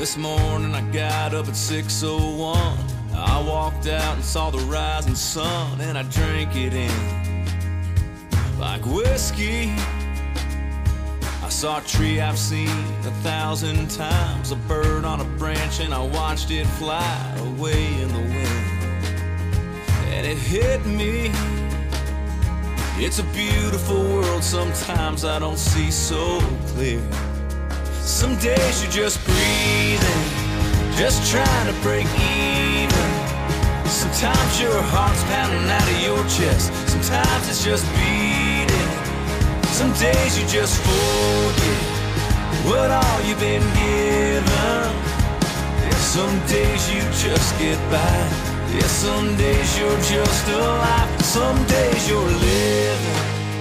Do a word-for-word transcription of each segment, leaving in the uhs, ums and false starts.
This morning I got up at six oh one. I walked out and saw the rising sun, and I drank it in like whiskey. I saw a tree I've seen a thousand times, a bird on a branch, and I watched it fly away in the wind. And it hit me, it's a beautiful world, sometimes I don't see so clear. Some days you're just breathing, just trying to break even. Sometimes your heart's pounding out of your chest, sometimes it's just beating. Some days you just forget what all you've been given. Yeah, some days you just get by. Yeah, some days you're just alive. Some days you're living.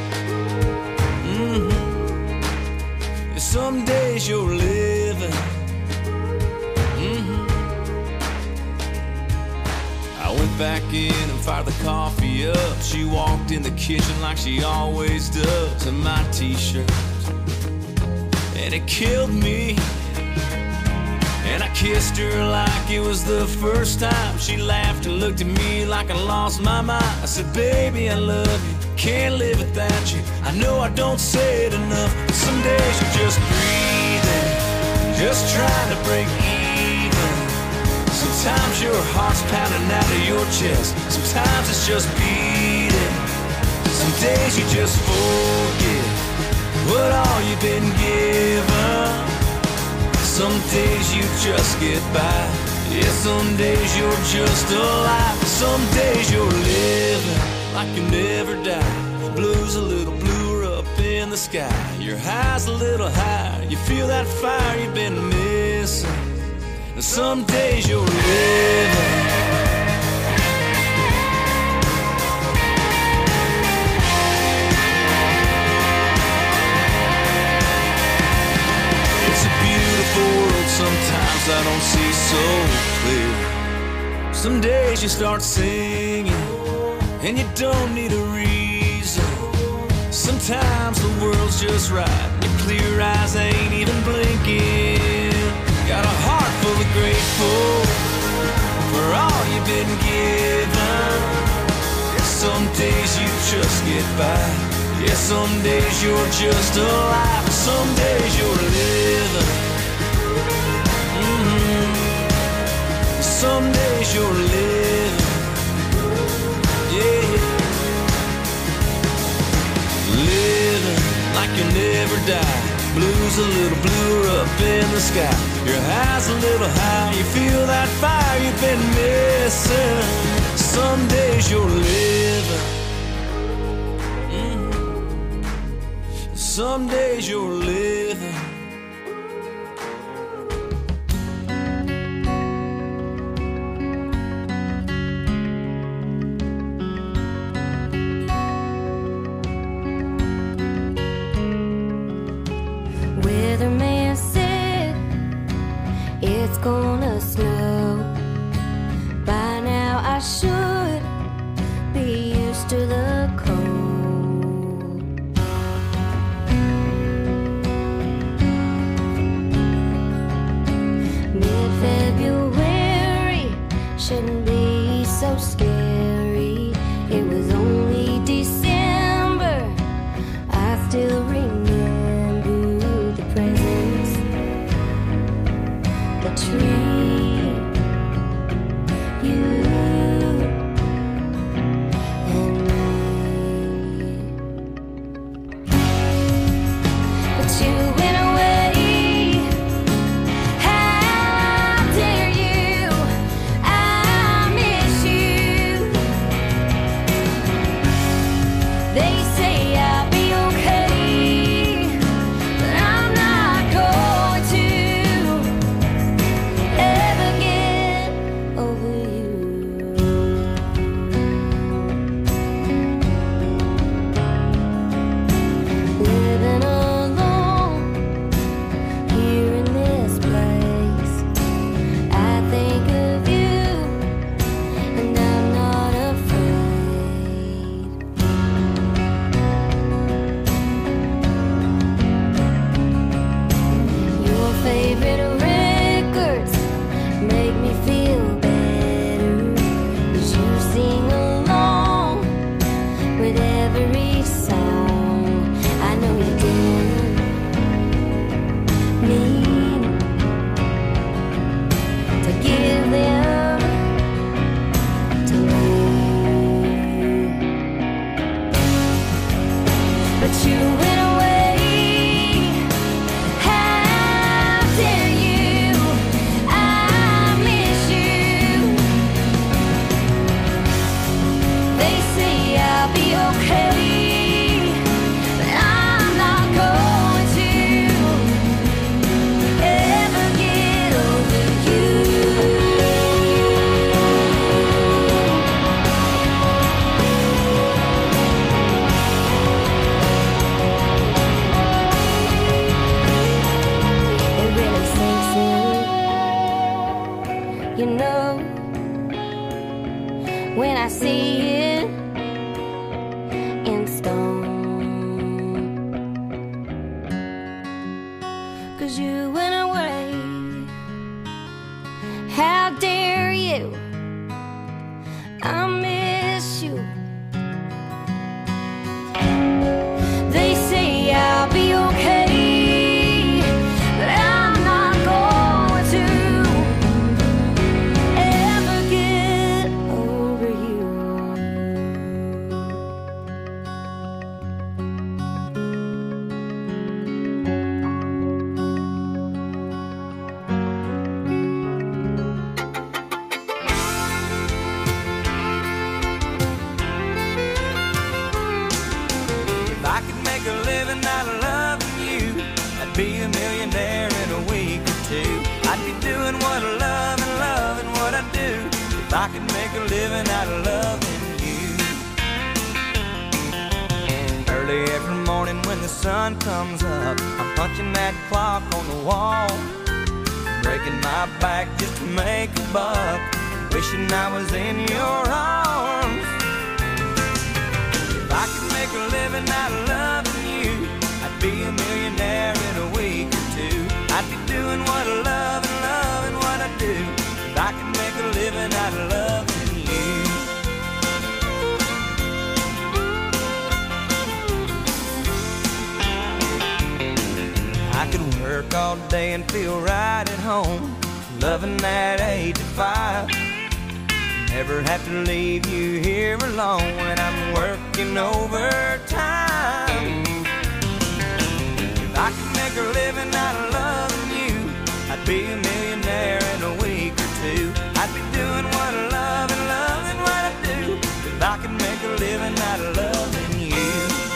Mm-hmm. Yeah, some days you're living. Mm-hmm. I went back in and fired the coffee up. She walked in the kitchen like she always does, in my t-shirt, and it killed me. And I kissed her like it was the first time. She laughed and looked at me like I lost my mind. I said, baby, I love you, can't live without you. I know I don't say it enough, but some days you're just breathing, just trying to break even. Sometimes your heart's pounding out of your chest, sometimes it's just beating. Some days you just forget what all you've been given. Some days you just get by. Yeah, some days you're just alive. Some days you're living like you never die. Blue's a little bluer up in the sky. Your high's a little higher. You feel that fire you've been missing. And some days you're living. Sometimes I don't see so clear. Some days you start singing and you don't need a reason. Sometimes the world's just right and your clear eyes ain't even blinking. Got a heart full of grateful for all you've been given. Some days you just get by. Yeah, some days you're just alive. Some days you're living. Some days you're living, yeah. Living like you never die. Blue's a little bluer up in the sky. Your high's a little high. You feel that fire you've been missing. Some days you're living. Mm-hmm. Some days you're living. Weatherman said it's gonna snow. By now I should be used to the cold. Mid-February shouldn't be so scary. It was only December. I still remember tree, you and me. But you went away. How dare you? I miss you. They say I'll be okay, but I'm not going to. Hey. you know, when I see it in stone. 'Cause you went away. How dare you? I miss you. They say I'll be okay, but I'm not going to ever get over you. If I could make a living out of loving you, I'd be a millionaire in a week or two. I'd be doing what I love and loving what I do. If I could make a living out of loving you. Early every morning when the sun comes up, I'm punching that clock on the wall, breaking my back just to make a buck, wishing I was in your arms. If I could make a living out of loving you, I'd be a millionaire in a week or two. I'd be doing what I love and loving what I do. If I could make a living out of loving you. I could work all day and feel right at home, loving that eight to five. Never have to leave you here alone when I'm working overtime. If I could make a living out of loving you, I'd be a millionaire in a week or two. I'd be doing what I love and loving what I do. If I could make a living out of loving you.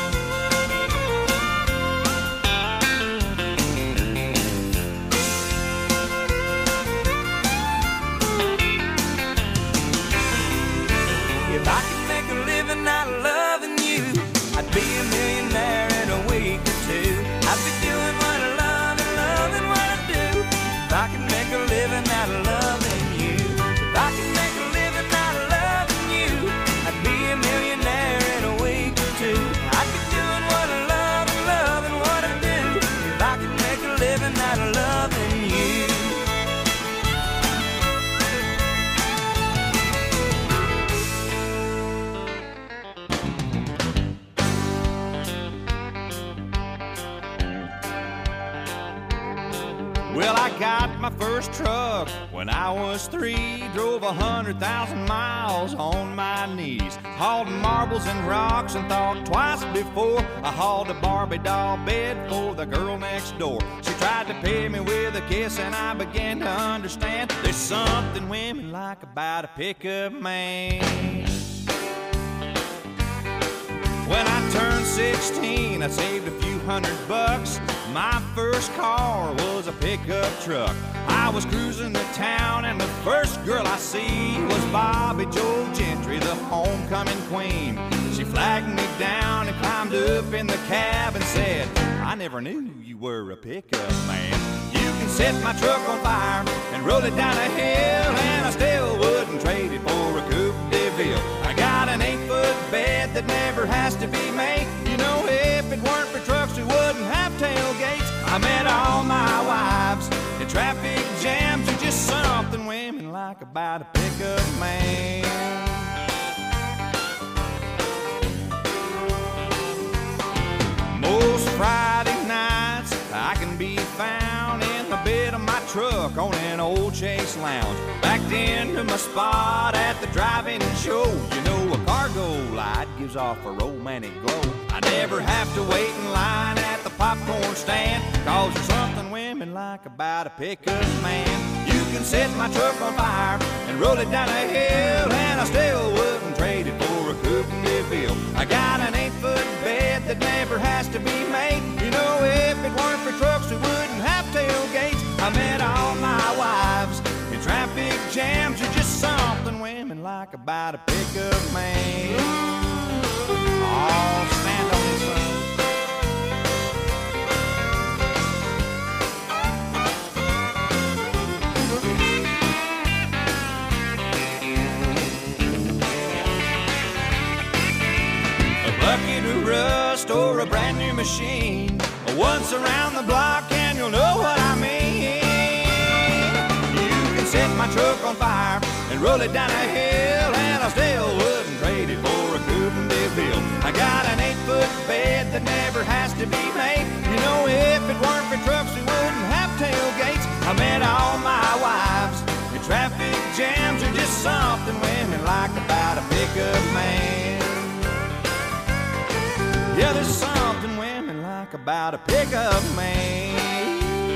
If I could make a living out of loving you, I'd be a millionaire in a week or two. I'd be doing what I love and loving what I do. If I could make a living out of loving you. If I could make a living out of loving you, I'd be a millionaire in a week or two. I'd be doing what I love and loving what I do. If I could make a living out of loving you. Well, I got my first truck when I was three. Drove a hundred thousand miles on my knees. Hauled marbles and rocks and thought twice before I hauled a Barbie doll bed for the girl next door. She tried to pay me with a kiss and I began to understand there's something women like about a pickup man. When I turned sixteen, I saved a few hundred bucks. My first car was a pickup truck. I was cruising the town and the first girl I see was Bobby Joe Gentry, the homecoming queen. She flagged me down and climbed up in the cab and said, I never knew you were a pickup man. You can set my truck on fire and roll it down a hill, and I still wouldn't trade it for a Coupe de Ville. I got an eight-foot bed that never has to be made. You know, if it weren't for trucks, we wouldn't have tailgates. I met all my wives in traffic jams. There's just something women like about a pickup man. Most Friday nights I can be found in the bed of my truck on an old Chase Lounge, backed into my spot at the drive-in show. You know, a cargo light gives off a romantic glow. I never have to wait in line at the popcorn stand, 'cause there's something women like about a pickup man. You can set my truck on fire and roll it down a hill, and I still wouldn't trade it for a Coupe de Ville. I got an eight-foot bed that never has to be made. You know, if it weren't for trucks, we wouldn't have tailgates. I met all my wives in traffic jams. There's just something women like about a pickup man. Oh, stand on this one. rust or a brand new machine. Once around the block and you'll know what I mean. You can set my truck on fire and roll it down a hill, and I still wouldn't trade it for a coupe and DeVille. I got an eight-foot bed that never has to be made. You know, if it weren't for trucks, we wouldn't have tailgates. I met all my wives, and traffic jams are just something women like about a pickup man. Yeah, there's something women like about a pickup man.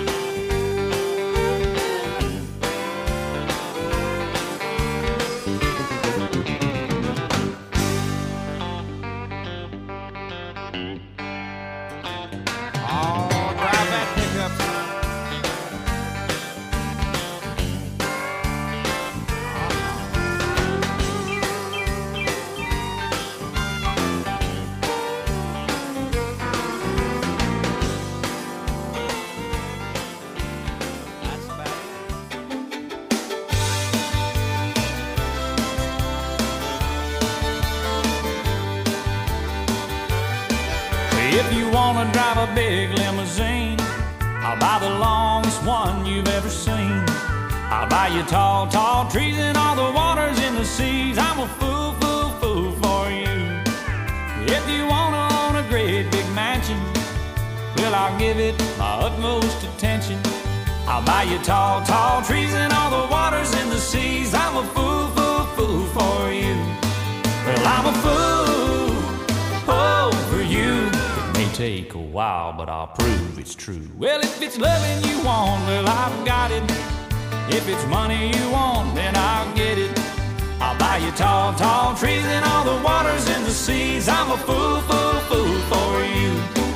If you wanna drive a big limousine, I'll buy the longest one you've ever seen. I'll buy you tall, tall trees and all the waters in the seas. I'm a fool, fool, fool for you. If you wanna own a great big mansion, well, I'll give it my utmost attention. I'll buy you tall, tall trees and all the waters in the seas. I'm a fool, fool, fool for you. Well, I'm a fool, oh, for you. Take a while, but I'll prove it's true. Well, if it's loving you want, well, I've got it. If it's money you want, then I'll get it. I'll buy you tall, tall trees and all the waters in the seas. I'm a fool, fool, fool for you.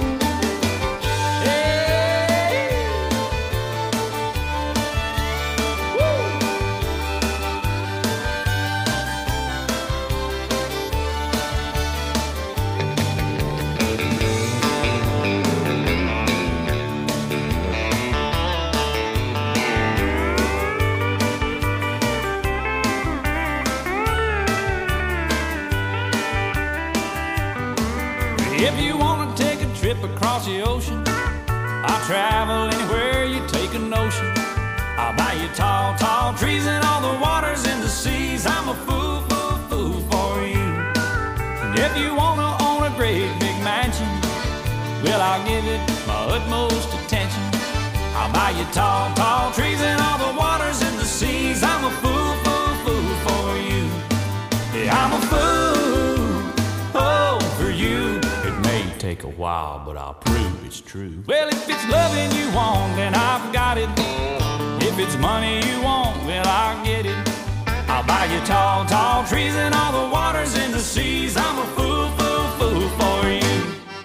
If you want to take a trip across the ocean, I'll travel anywhere you take a notion. I'll buy you tall, tall trees and all the waters in the seas. I'm a fool, fool, fool for you. And if you want to own a great big mansion, well, I'll give it my utmost attention. I'll buy you tall, tall trees and all the waters in the seas. I'm a fool, fool, fool for you. Yeah, I'm a fool, oh, for you. Take a while, but I'll prove it's true. Well, if it's loving you want, then I've got it. If it's money you want, well, I'll get it. I'll buy you tall, tall trees and all the waters in the seas. I'm a fool, fool, fool for you.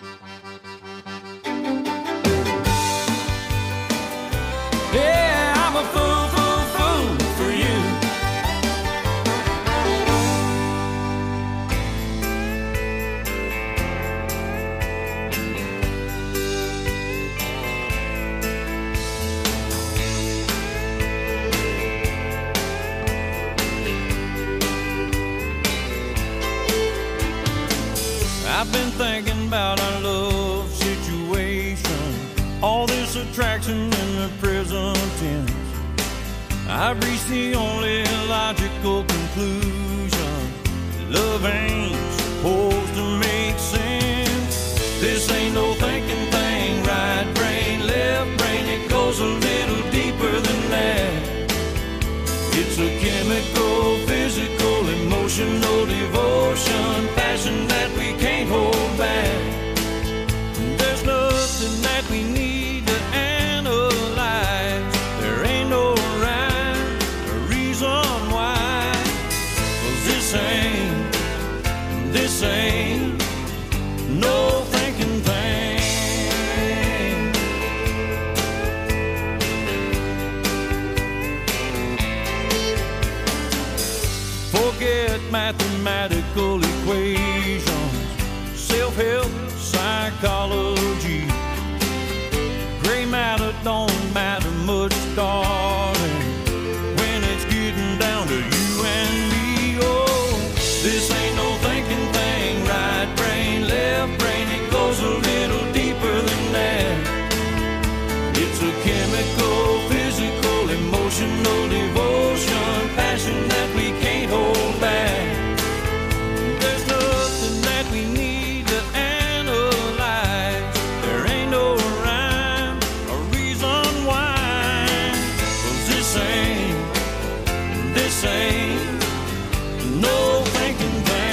Yeah, I'm a fool, fool, fool for you. I've been thinking about our love situation, all this attraction in the present tense. I've reached the only logical conclusion: love ain't supposed to make sense. This ain't no thinking thing, right brain, left brain, it goes a little deeper than that. It's a chemical, physical, emotional devotion, passion that we can't hold back. There's nothing that we need to analyze. There ain't no rhyme or reason why. 'Cause this ain't, this ain't no thinking thing. Forget mathematical equations, self-help, psychology. Gray matter don't matter much, darling, when it's getting down to you and me. Oh, this ain't no thinking thing, right brain, left brain, this ain't no thinking thing.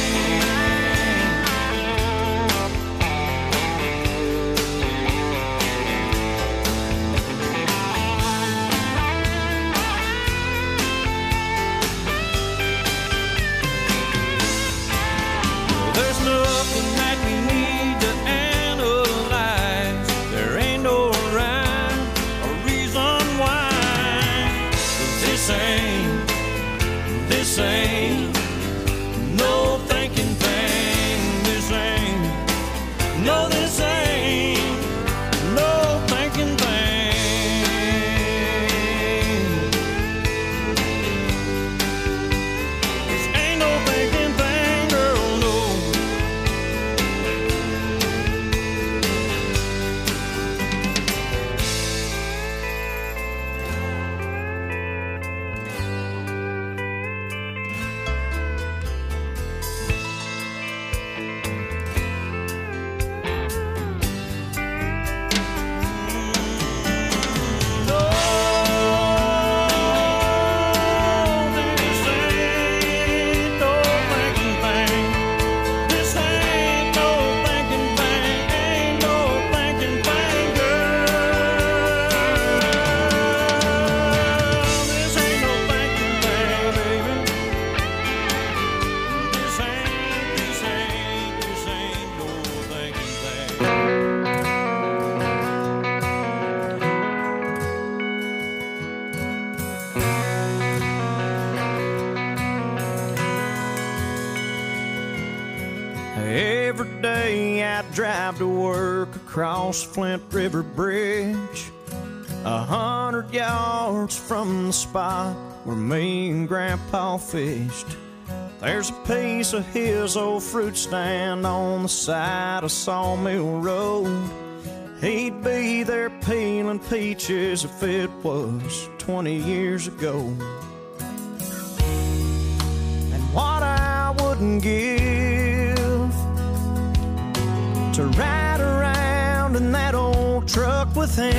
There's nothing that we need to analyze. There ain't no rhyme or reason why. This ain't, this ain't no thinking thing. This ain't, no, this ain't no thinking thing. This ain't no thinking thing, girl, no. Every day I drive to work across Flint River Bridge, a hundred yards from the spot where me and Grandpa fished. There's a piece of his old fruit stand on the side of Sawmill Road. He'd be there peeling peaches if it was twenty years ago. And what I wouldn't give to ride around in that old truck with him.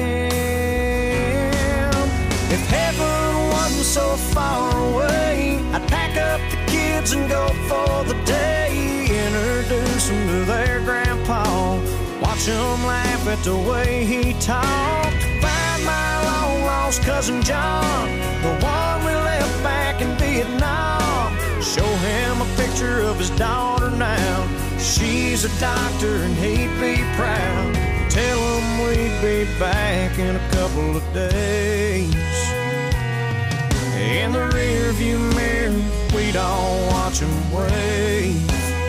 If heaven wasn't so far away, I'd pack up the kids and go for the day. Introduce them to their grandpa, watch them laugh at the way he talked. Find my long lost cousin John, the one we left back in Vietnam. Show him a picture of his daughter now. She's a doctor and he'd be proud. Tell him we'd be back in a couple of days. In the rear view mirror, we'd all watch him wave.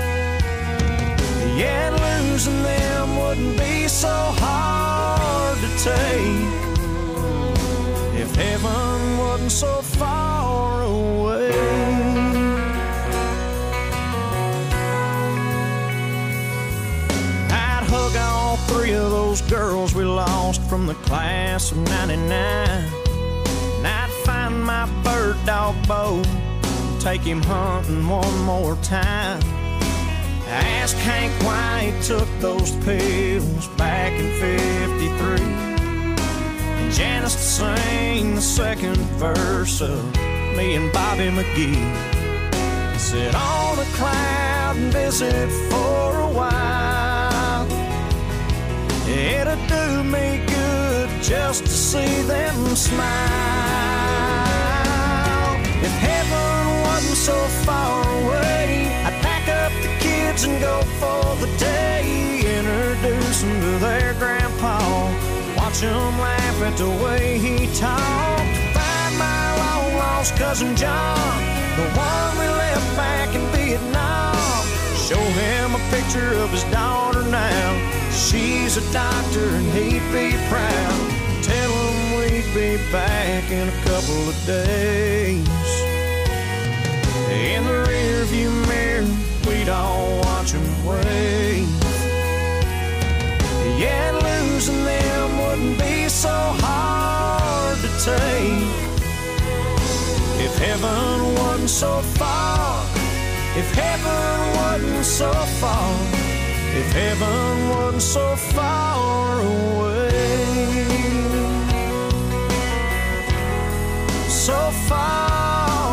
Yeah, losing them wouldn't be so hard to take if heaven wasn't so far away. Hug all three of those girls we lost from the class of ninety-nine. And I'd find my bird dog Bo, take him hunting one more time. Ask Hank why he took those pills back in fifty-three. And Janice to sing the second verse of me and Bobby McGee. Sit on a cloud and visit for a while. It'd do me good just to see them smile. If heaven wasn't so far away, I'd pack up the kids and go for the day. Introduce them to their grandpa, watch him laugh at the way he talked. Find my long lost cousin John, the one we left back in Vietnam. Show him a picture of his daughter now. She's a doctor and he'd be proud. Tell him we'd be back in a couple of days. In the rear view mirror, we'd all watch him wave. Yeah, losing them wouldn't be so hard to take if heaven wasn't so far. If heaven wasn't so far, if heaven wasn't so far away, so far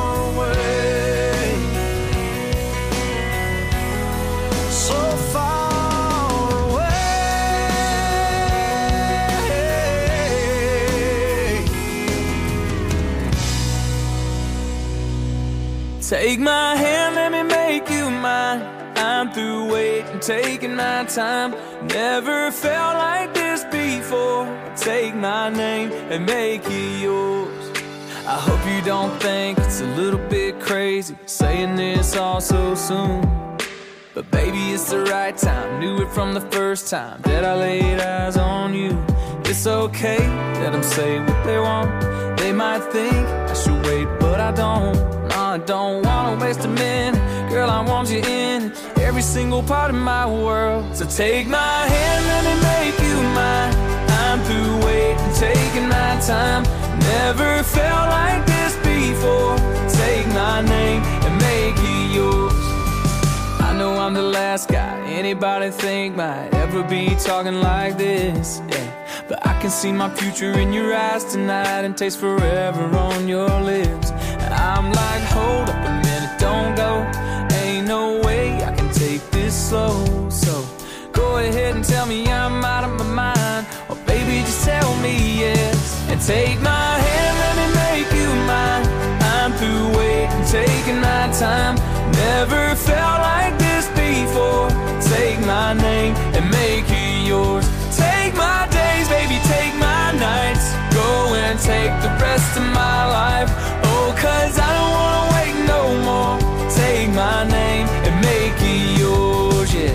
Take my hand, let me make you mine. I'm through waiting, taking my time. Never felt like this before. Take my name and make it yours. I hope you don't think it's a little bit crazy saying this all so soon. But baby, it's the right time. Knew it from the first time that I laid eyes on you. It's okay, let them say what they want. They might think I should wait, but I don't. No, I don't wanna waste a minute. Girl, I want you in every single part of my world. So take my hand, let me make you mine. I'm through waiting, taking my time. Never felt like this before. Take my name and make it yours. I know I'm the last guy anybody think might ever be talking like this, yeah. But I can see my future in your eyes tonight and taste forever on your lips. And I'm like, hold up a minute, don't go. Ain't no way I can take this slow. So go ahead and tell me I'm out of my mind, or baby, just tell me yes. And take my hand, let me make you mine. I'm through waiting, taking my time. Never felt like this before. Take my name and make it yours. Take my days, baby, take my nights. Go and take the rest of my life. Oh, cause I don't wanna wait no more. Take my name and make it yours, yeah.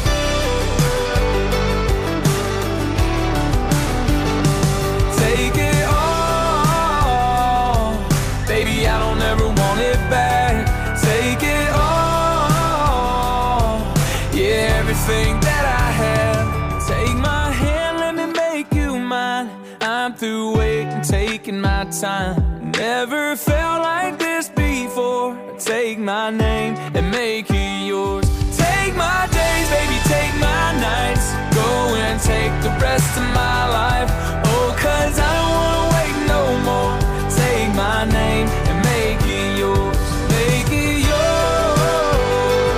Take it all, baby, I don't ever want it back. Take it all, yeah, everything that I have. Take my hand, let me make you mine. I'm through waiting, taking my time. Never felt like this before. Take my name and make it yours. Take my days, baby, take my nights. Go and take the rest of my life. Oh, cause I don't wanna wait no more. Take my name and make it yours. Make it yours.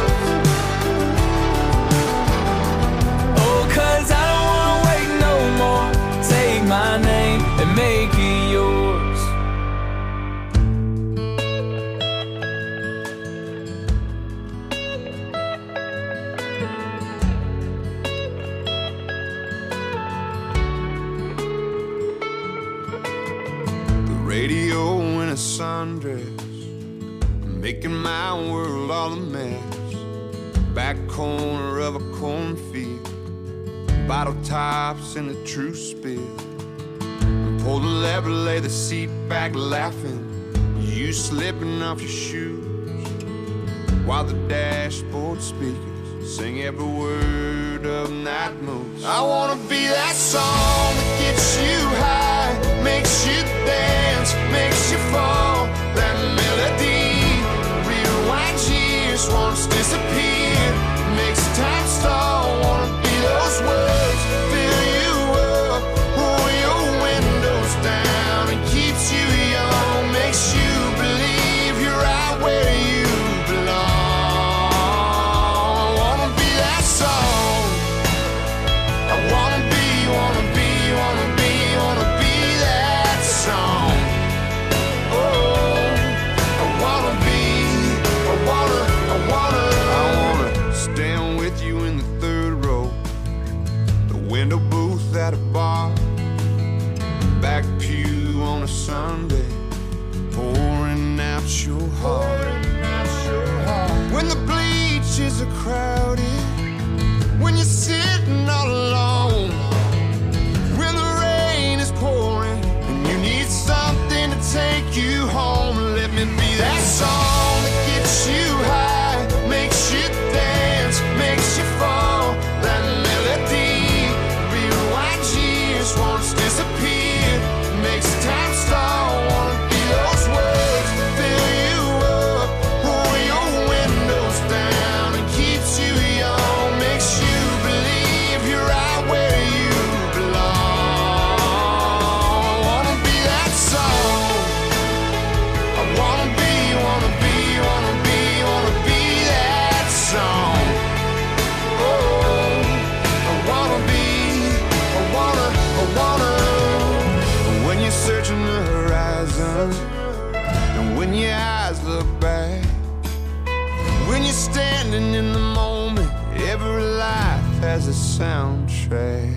Oh, cause I don't wanna wait no more. Take my name and make it yours. Radio in a sundress, making my world all a mess. Back corner of a cornfield, bottle tops in a true spill. Pull the lever, lay the seat back laughing. You slipping off your shoes, while the dashboard speakers sing every word of Night Moves. I wanna be that song that gets you high, makes you dance, makes you fall. That melody rewinds years, once disappear, makes time stall. Wanna be those words, fill you up, roll your windows down, and keeps you young, makes you believe you're right where you belong. I wanna be that song. I wanna be, wanna be, wanna be, wanna be that song. Oh, I wanna be, I wanna, I wanna, I wanna stand with you in the third row, the window booth at a bar, back pew on a Sunday, pouring out your heart. When the bleachers are crowded, when you're sitting all alone, when the rain is pouring and you need something to take you home, let me be that song that gets you high, makes you dance, makes you fall. That melody rewinds years, once disappear, makes time stall. Wanna be those words, fill you up, roll your windows down, and keeps you young, makes you believe you're right where you belong. I wanna be that song. I wanna be, wanna be, wanna be, wanna be that song. Oh, I wanna be, I wanna, I wanna. When you're searching the horizon, and when your eyes look back, standing in the moment. Every life has a soundtrack.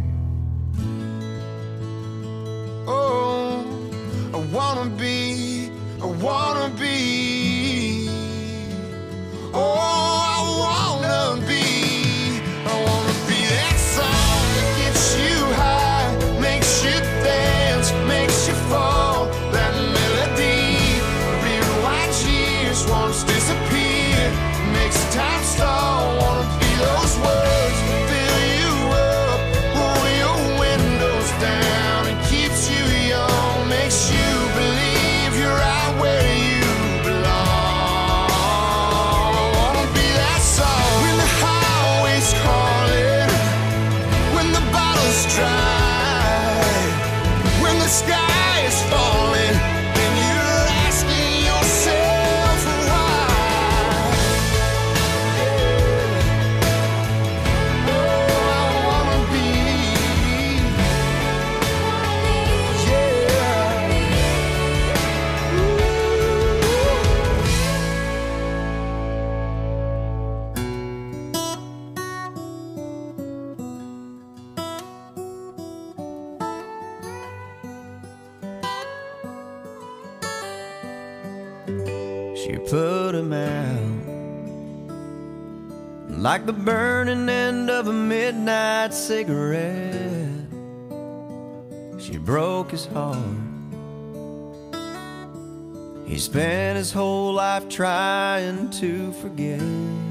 Oh, I wanna be, I wanna be. Oh, I wanna be, I wanna be that song that gets you high, makes you dance, makes you fall. That melody, rewind years, once disappear, makes time stall. Wanna be those words that fill you up, roll your windows down, and keeps you young, makes you believe you're right where you belong. I wanna be that song when the highway's calling, when the bottle's dry, when the sky is falling, and you're asking yourself why. Oh, I wanna be, yeah. She put him out like the burning end of a midnight cigarette. She broke his heart. He spent his whole life trying to forget.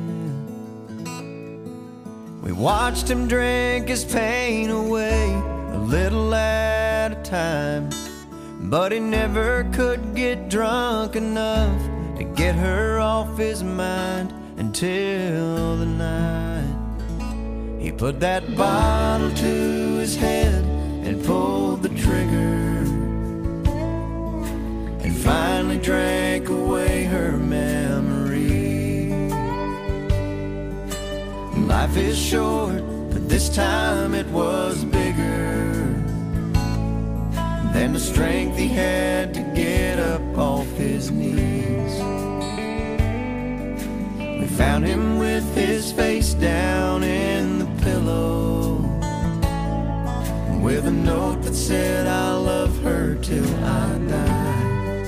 We watched him drink his pain away, a little at a time, but he never could get drunk enough to get her off his mind until the night he put that bottle to his head and pulled the trigger, and finally drank away her memory. Life is short, but this time it was bigger than the strength he had to get up off his knees. We found him with his face down in the pillow, with a note that said, "I love her till I die."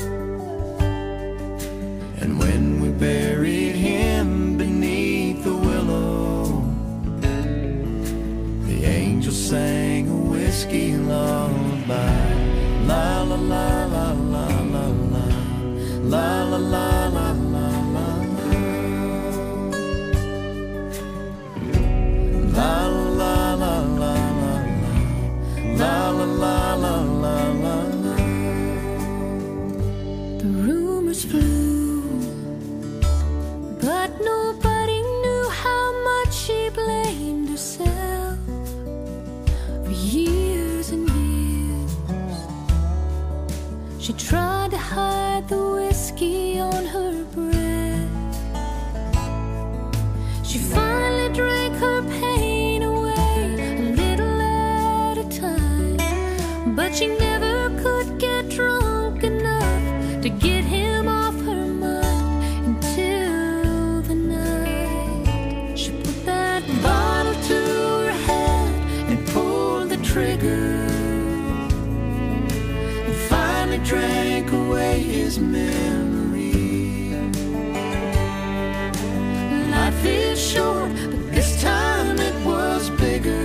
And when we buried him beneath the willow, the angel sang a whiskey lullaby. La la la la la la la, la la la la la la, la la la la la, la la la la la la. The rumors flew, but nobody knew how much she blamed herself for years and years. She tried to hide the whiskey on her breath. She finally drank her pain away, a little at a time, but she never could get drunk enough to get him off her mind until the night she put that bottle to her head and pulled the trigger, and finally drank away his memory. Life is short, but this time it was bigger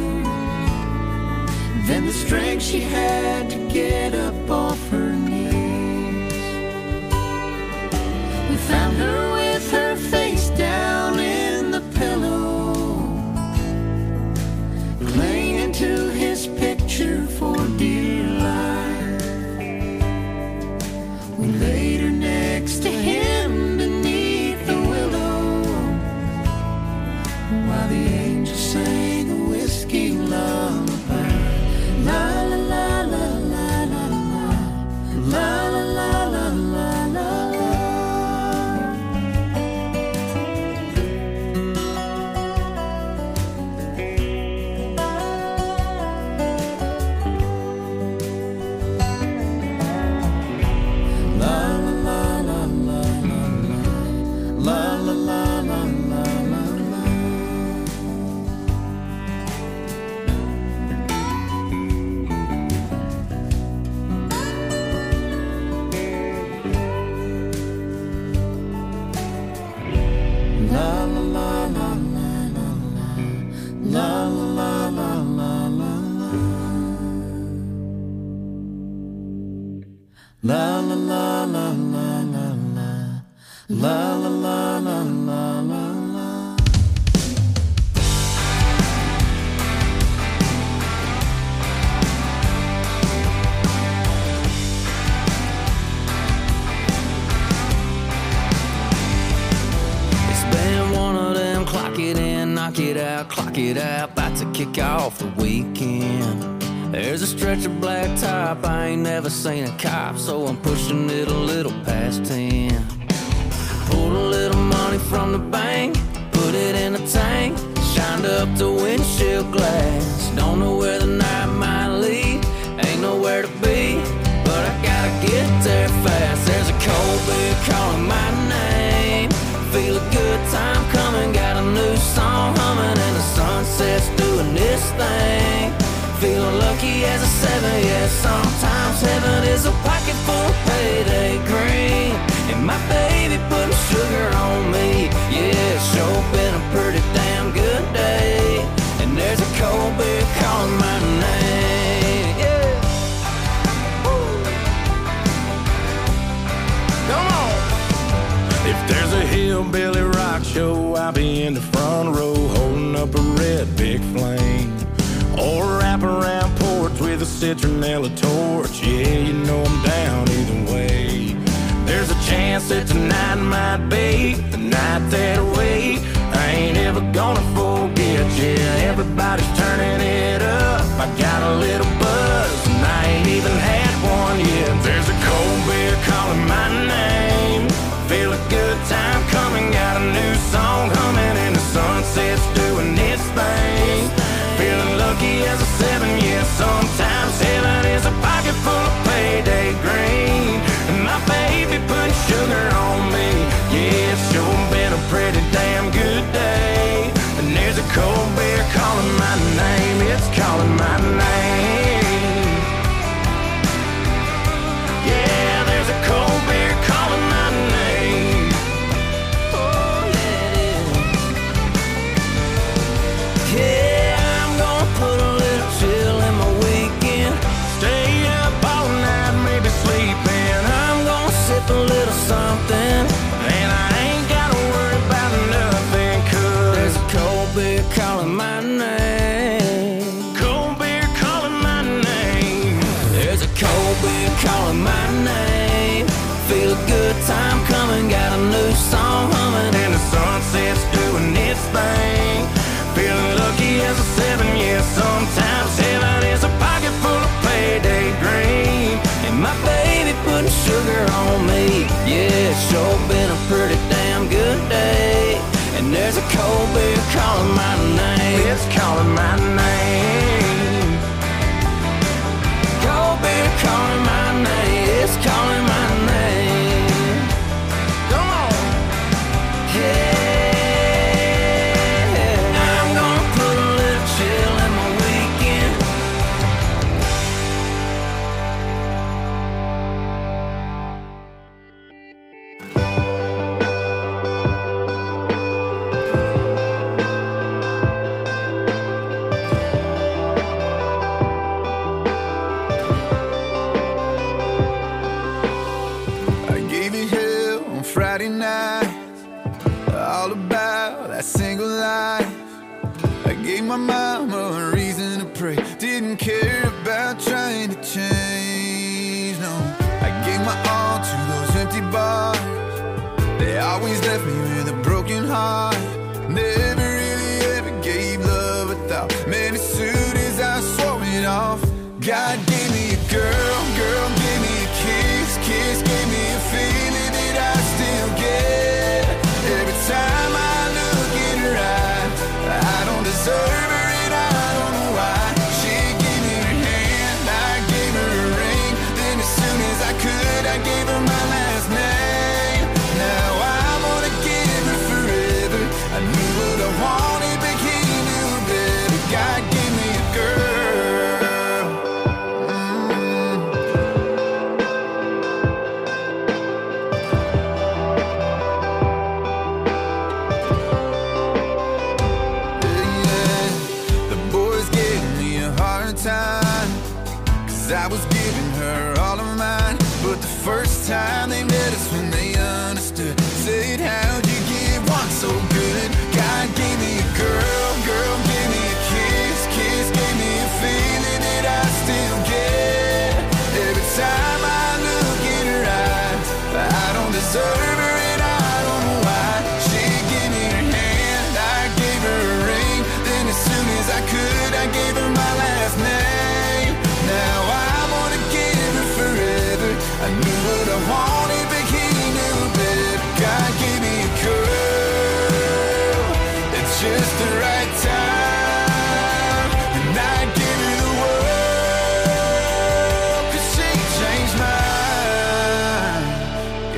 than the strength she had to get up off her knees. We found her with her face down in the pillow, clinging to his picture for dear life. We laid her next to him beneath the willow, while the angel sang a whiskey lullaby. La la la la la la La la la la la la la. La la la la la la la. It's been one of them clock it in, knock it out, clock it out, about to kick off the weekend. There's a stretch of black top, I ain't never seen a cop, so I'm pushing it a little past ten. Pulled a little money from the bank, put it in a tank, shined up the windshield glass. Don't know where the night might lead, ain't nowhere to be, but I gotta get there fast. There's a cold beer calling my name, feel a good time coming, got a new song humming, and the sunset's doing this thing. Feeling lucky as a seven, yeah, sometimes heaven is a pocket full of payday green. And my baby putting sugar on me, yeah, it's sure been a pretty damn good day. And there's a cold beer calling my name, yeah. Woo. Come on. If there's a hillbilly rock show, I'll be in the front row holding up a red big flame. Or wrap around porch with a citronella torch. Yeah, you know I'm down either way. There's a chance that tonight might be the night that we I ain't ever gonna forget. Yeah, everybody's turning it up, I got a little buzz, and I ain't even had one yet. There's a cold beer calling my name, feel a good time coming, got a new song humming, and the sunset's doing its thing. Feeling lucky as a seven, yeah, sometimes heaven is a pocket full of payday green. And my baby putting sugar on me, yeah, it's sure been a pretty damn good day. And there's a cold beer calling my name, it's calling my name. Yeah, there's a cold beer calling my name. Oh, yeah, it is. Yeah. Put a little chill in my weekend, stay up all night, maybe sleeping. I'm gonna sip a little something, and I ain't gotta worry about nothing, cause there's a cold beer calling my name. Cold beer calling my name. There's a cold beer calling my name. Feel a good time coming, got a new song humming, and the sunset's doing its thing. Feeling lucky as a seven, yeah, sometimes heaven is a pocket full of payday green. And my baby putting sugar on me, yeah, it's sure been a pretty damn good day. And there's a cold beer calling my name, it's calling my name. Cold beer calling my name, it's calling my name. Come on, yeah. Friday night, all about that single life. I gave my mama a reason to pray, didn't care about trying to change, no. I gave my all to those empty bars, they always left me with a broken heart. Never really ever gave love a thought, man, as soon as I swore it off. God gave me a girl, girl gave me a kiss, kiss gave me a feeling that I still get. Every time I look in her eyes, I don't deserve her and I don't know why. She gave me her hand, I gave her a ring, then as soon as I could I gave her my last name. Now I wanna give her forever, I knew what I wanted but he knew better. God gave me a girl.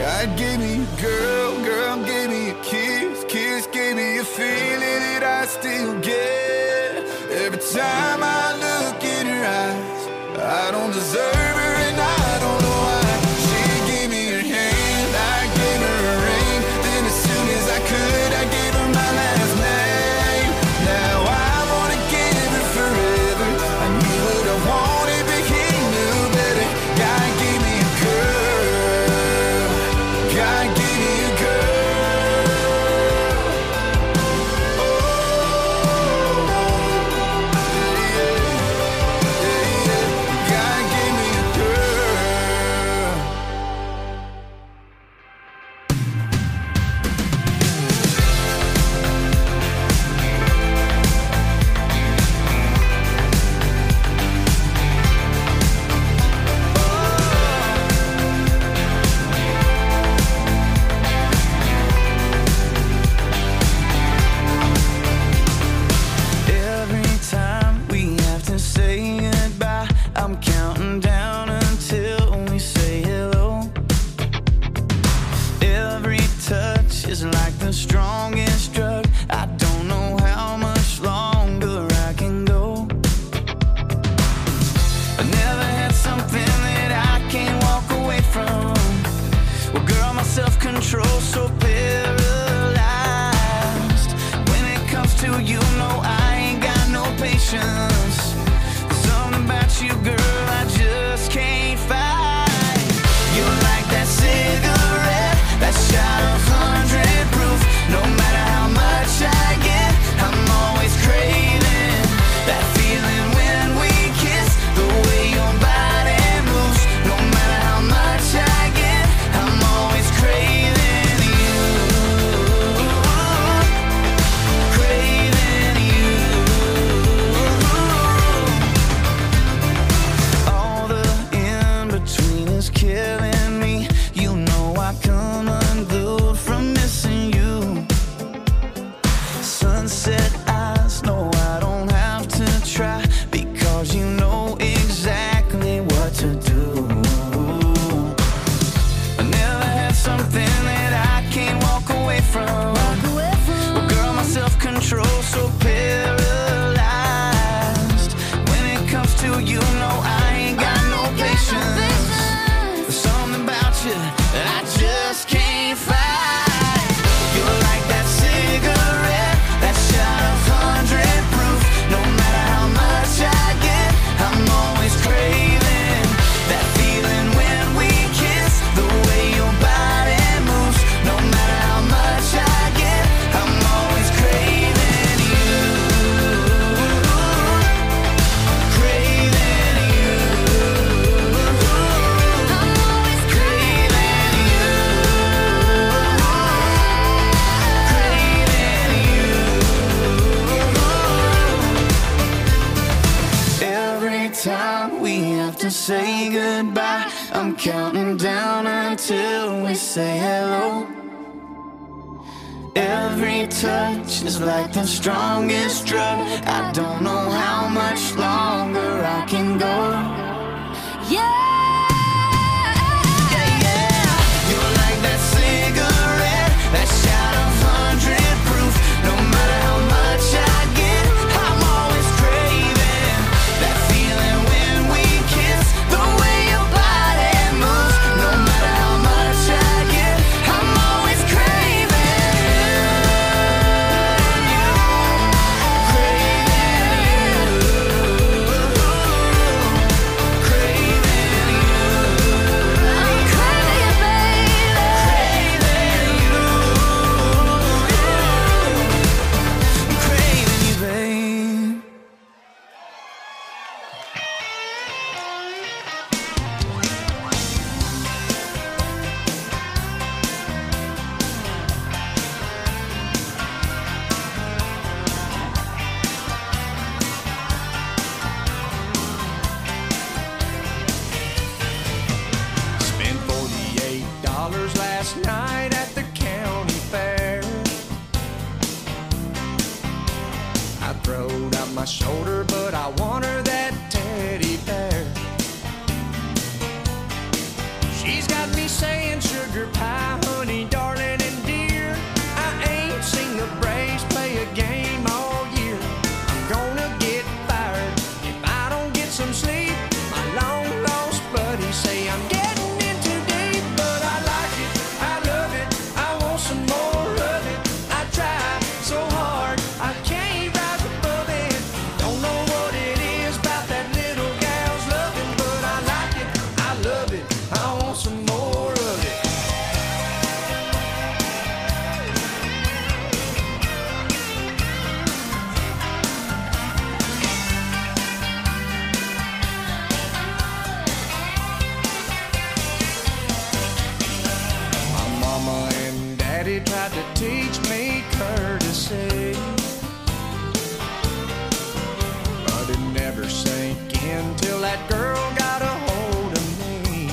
God gave me a girl, girl gave me a kiss, kiss gave me a feeling that I still get. Every time I look in her eyes, I don't deserve her and I don't know why. She gave me her hand, I gave her a ring. Then as soon as I could, I gave her my last name. Now I wanna give her forever. I knew what I wanted, but he knew better. God gave me a girl, God gave me a girl. Oh, yeah, yeah, yeah. God gave me a girl. Every time we have to say goodbye, I'm counting down until we say hello. Every touch is like the strongest drug. I don't know how much longer I can go. I never had something that I can't walk away from. Well, girl, my self-control so paralyzed. When it comes to you, no, I ain't got no patience. There's something about you, girl, I just can't fight. You're like that cigarette, that shot of hundred proof. No matter how much I get, I'm always craving that feeling when we kiss. The way your body moves. No matter how much I get, I'm always craving you. Craving you. All the in-between is killing me. You know I come unglued from missing you. Sunset eyes, no, I don't have to try, because you know exactly what to do. I never had something that I can't walk away from. Well, girl, my self-control so paralyzed. When it comes to you, no, I ain't got no patience. There's something about you I just can't fight. You're like that cigarette, that shot of hundred proof. No matter how much I get, I'm always craving that feeling when we kiss. The way your body moves. No matter how much I get, I'm always craving you. Craving you. I'm always craving you. Craving you. Every time we have to say goodbye, I'm counting down until we say hello. Every touch is like the strongest drug. I don't know how much longer I can go. Yeah. Yeah, yeah. You're like that cigarette, that shot of hundred proof. No matter how much I get, I'm always craving that feeling when we kiss. The way your body moves. No matter how much I get, I'm always craving you. Craving you. Craving Daddy tried to teach me courtesy, but it never sank in till that girl got a hold of me.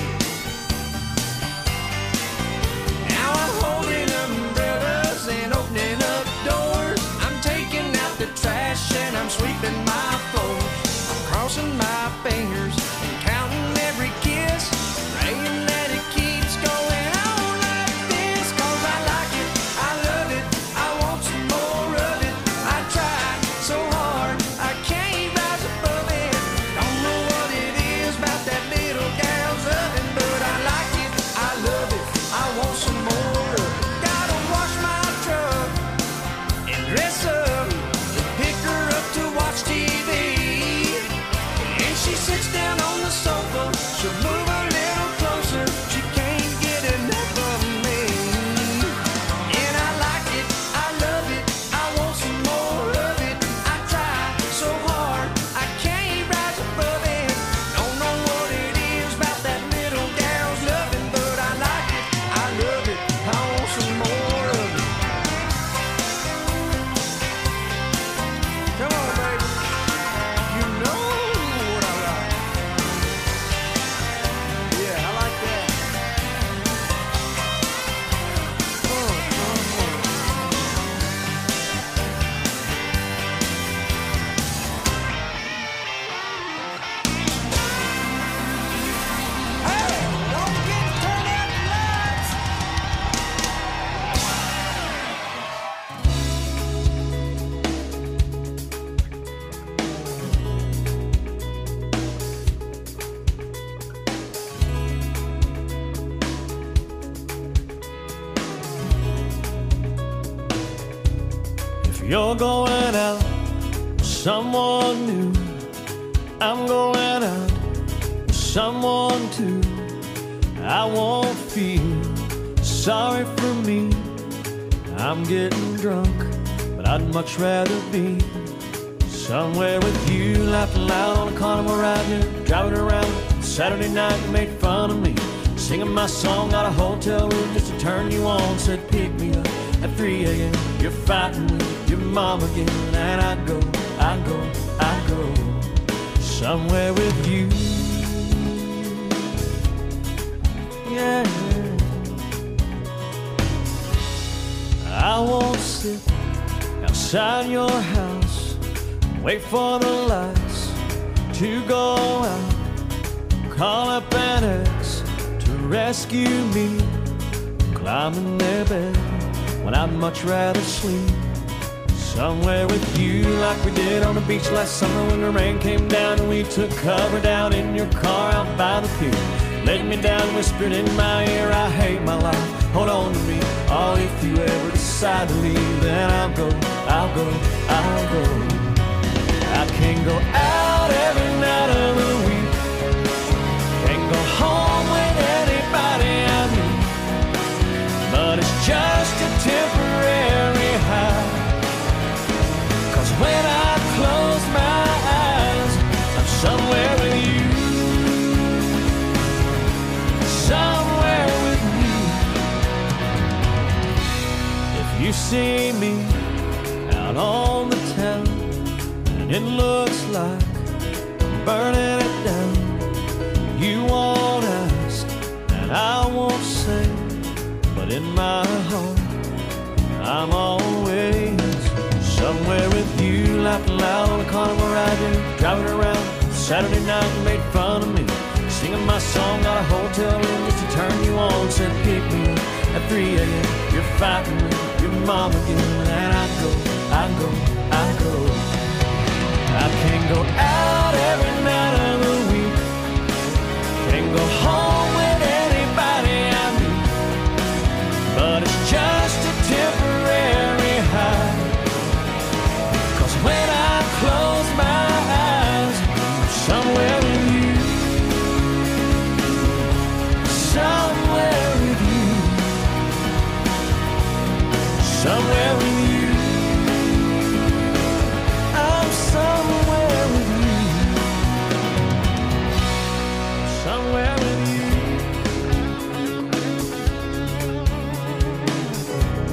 Now I'm holding umbrellas and opening up doors. I'm taking out the trash and I'm sweeping my floor. I'm crossing my fingers and counting every kiss, praying that it keeps going on like this. Cause I like it, I love it, I want some more of it. I tried so hard, I can't rise above it. Don't know what it is about that little gal's oven, but I like it, I love it, I want some more of it. Gotta wash my truck and dress up and pick her up to watch T V. And she sits down on the sofa, she'll move a little closer, she can't get enough of me. And I like it, I love it, I want some more of it. I try so hard, I can't rise above it. Don't know what it is about that little gal's loving, but I like it, I love it, I want some more of it. Come on, baby, you know what I like. Yeah, I like that. Oh, oh, oh. Hey, don't forget to turn out the lights. If you're going out with someone new, I'm going out with someone too. I won't feel sorry for me. I'm getting drunk, but I'd much rather be somewhere with you, laughing loud on a carnival ride here, driving around. Saturday night you made fun of me, singing my song out of hotel room just to turn you on. Said pick me up at three a.m. You're fighting with your mom again, and I go, I go, I go somewhere with you. Yeah, I won't sit outside your house, wait for the lights to go out, call up an ex to rescue me, climb in their bed when I'd much rather sleep somewhere with you, like we did on the beach last summer when the rain came down and we took cover down in your car out by the pier. Laid me down, whispered in my ear, I hate my life, hold on to me. Oh, if you ever decide to leave, then I'll go, I'll go, I'll go. I can't go out every night of the week, can't go home with anybody I meet, but it's just a temporary high. Cause when I close my eyes, I'm somewhere with you, somewhere with you. If you see me out on the town and it looks like I'm burning it down, you won't ask and I won't say, but in my heart I'm always somewhere with you, laughing loud on a carnival ride here, driving around. Saturday night you made fun of me, singing my song out of hotel room just to turn you on. Said pick me up at three a.m. You're fighting with your mom again, and I go, I go, I go. I can't go out every night of the week, can't go home with anybody I meet, but it's just a temporary high. Cause when I close my eyes, I'm somewhere with you, somewhere with you, somewhere with you. I'm somewhere with you, somewhere with you.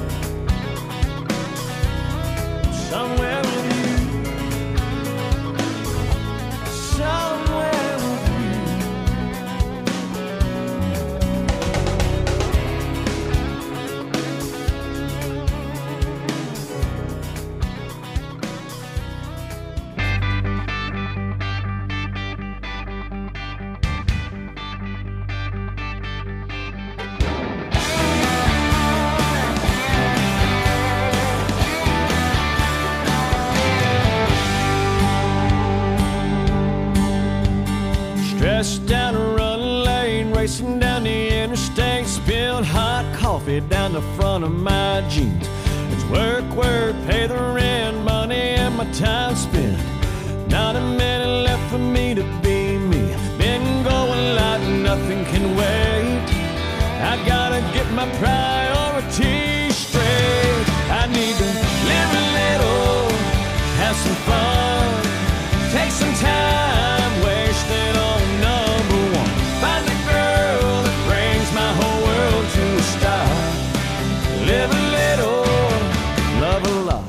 coffee down the front of my jeans. It's work, work, pay the rent, money and my time spent. Not a minute left for me to be me. Been going like nothing can wait. I gotta get my priorities straight. I need to live a little, have some fun, take some time wasted on number one. Find a girl that brings my whole world to a stop. Live a little, love a lot.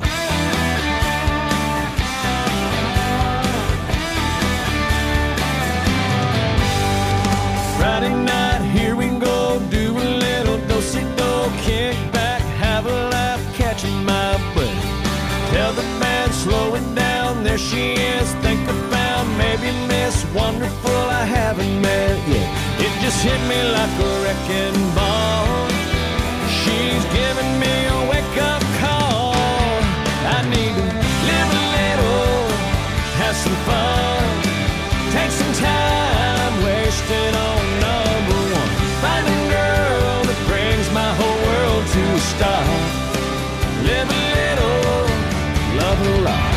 Friday night, here we go, do a little do-si-do, kick back, have a laugh, catching my breath. Tell the band, slow it down, there she is, think I found maybe Miss Wonderful I haven't met yet. It just hit me like a wrecking ball. She's giving me a wake-up call. I need to live a little, have some fun, take some time wasted on number one. Find a girl that brings my whole world to a stop. Live a little, love a lot.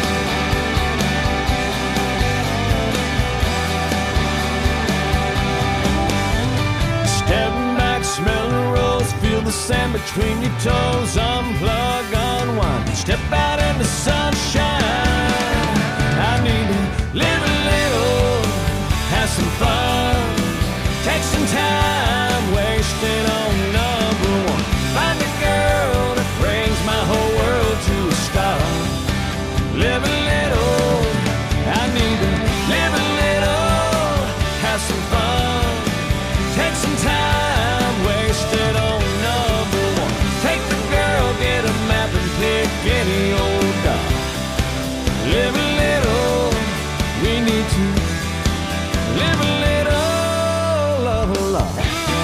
Stepping back, smell the rose, feel the sand between your toes. Unplug, unwind, step out in the sunshine. I need to live a little, have some fun, take some time wasted on number one. Find a girl that brings my whole world to a stop. Live a little, I need to live a little, have some fun, take some time wasted on number one. Take the girl, get a map and pick any old dot. Live a little, we need to live a little, love a lot.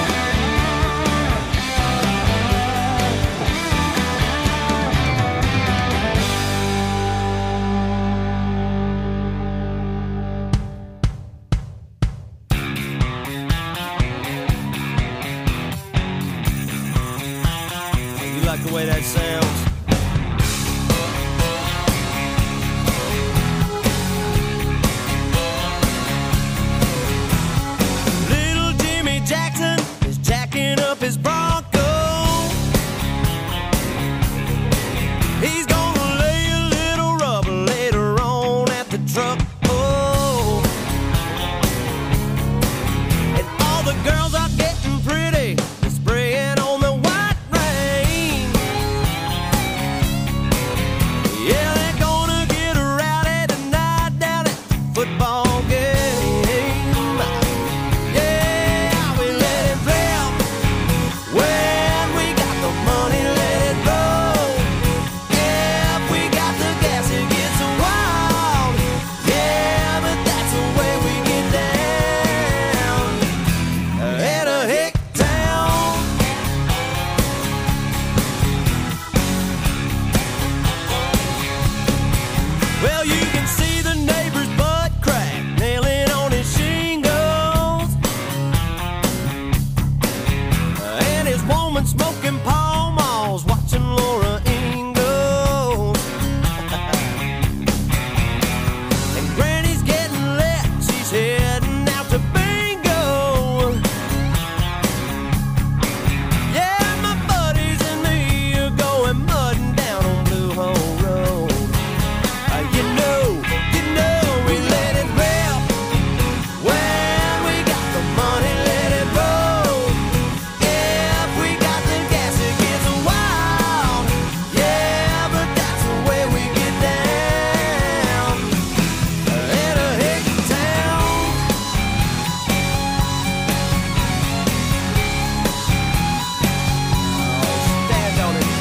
You like the way that sounds? Little Jimmy Jackson is jacking up his Bronco. He's gonna lay a little rubber later on at the truck. Oh, and all the girls are getting pretty, they're spraying on the white rain. Yeah, they're gonna get rowdy tonight down at the football game. Yeah, we let it rip. When we got the money, let it roll. Yeah, if we got the gas, it gets wild. Yeah, but that's the way we get down. At a hick town. Well, you can see the neighbor's butt crack, nailing on his shingles, and his woman smoking Pall Malls, watching Laura Ingalls. And Granny's getting lit, she's heading out to bingo. Yeah, my buddies and me are going mudding down on Blue Hole Road. Uh, you know, you know, we let it rip. When we got the money, let it roll. Yeah, if we got the gas, it gets wild. Yeah, but that's the way we get down. In a hick town. Oh, stand on it.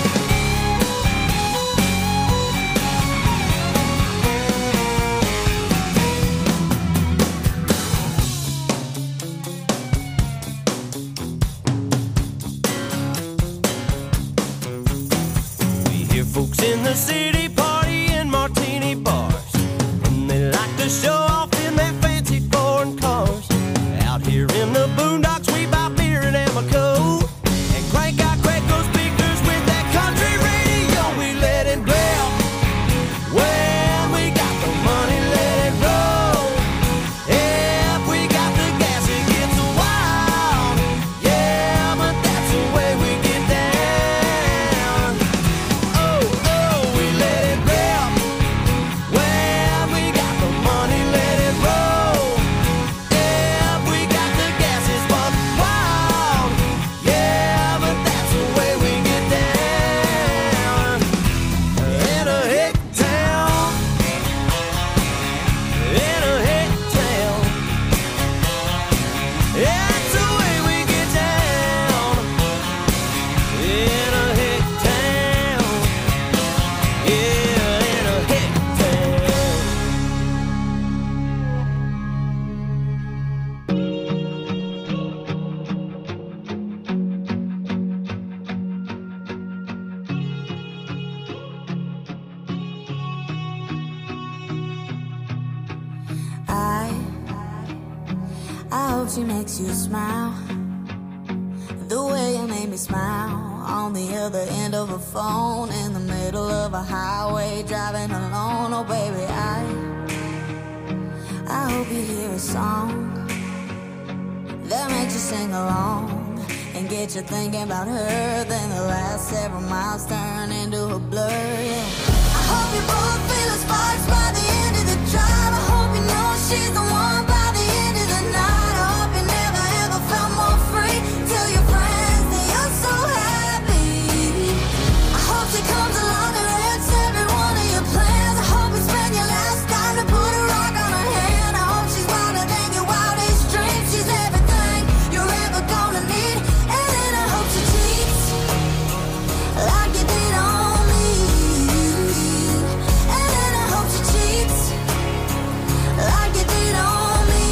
We hear folks in the city party in martini bars, and they like to show off in their fancy foreign cars. Out here in the boondocks, we buy beer at Amoco and crank out crazy hope she makes you smile the way you made me smile on the other end of a phone in the middle of a highway driving alone. Oh baby, I I hope you hear a song that makes you sing along and get you thinking about her. Then the last several miles turn into a blur, yeah. I hope you both feel the sparks by the end of the drive. I hope you know she's the one by the end of the night. I hope you never ever felt more free. Tell your friends that you're so happy. I hope she comes along and wrecks every one of your plans. I hope you spend your last time to put a rock on her hand. I hope she's wilder than your wildest dreams. She's everything you're ever gonna need. And then I hope she cheats like you did on me. And then I hope she cheats like you did on me.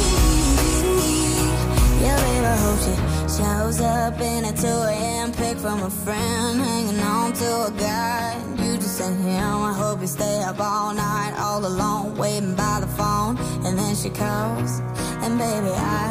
Yeah, babe, I hope she shows up in a two a.m. pic from a friend, hanging on to a guy. You just sent him. I hope you stay up all night, all alone, waiting by the phone. And then she calls, and baby, I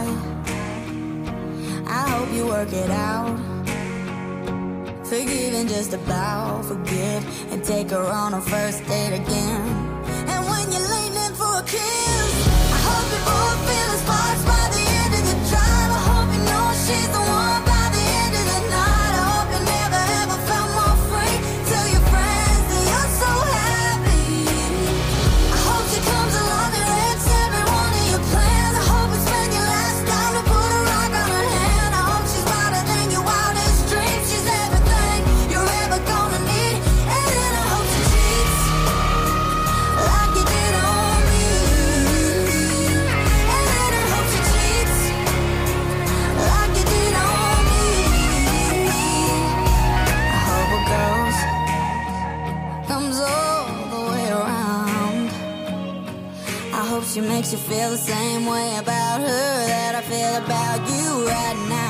I hope you work it out. Forgive and just about forget, and take her on a first date again. And when you're leaning for a kiss, I hope you both feel the sparks by the end of the drive. I hope you know she's the one by the end of the night. I hope you never ever felt more free. Tell your friends that you're so happy. I hope she comes along and wrecks every one of your plans. I hope you spend your last time to put a rock on her hand. I hope she's wilder than your wildest dreams. She's everything you're ever gonna need. And then I hope she cheats like you did on me. And then I hope she cheats like you did on me. I hope it goes, comes all the way around. I hope she makes you feel the same way about her that I feel about you right now.